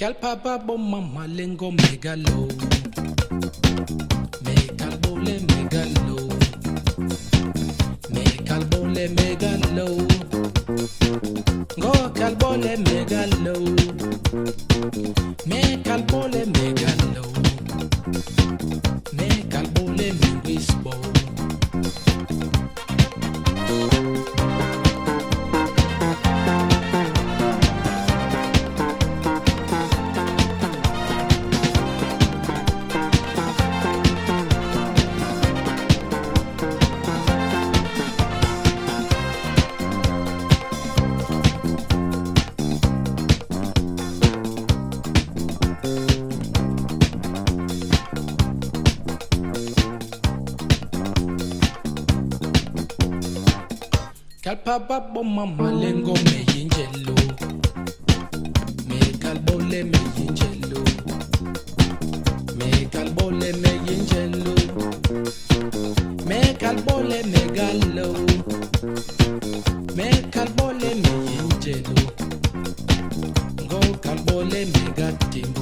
Papa bo mama lengo megalo. Megalbole megalo. Megalbole megalo. Go calbole megalo. Megalbole megalo. Megalbole mewisbo. Papa bo mama lengo me yinjelo. Me calbole me yinjelo. Me calbole me yinjelo. Me calbole me gallo. Me calbole me yinjelo. Go calbole me gatimbo.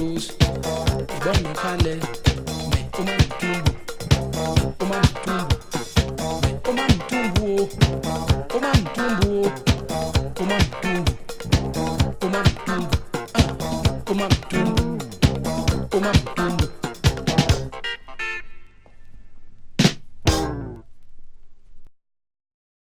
Kale, me,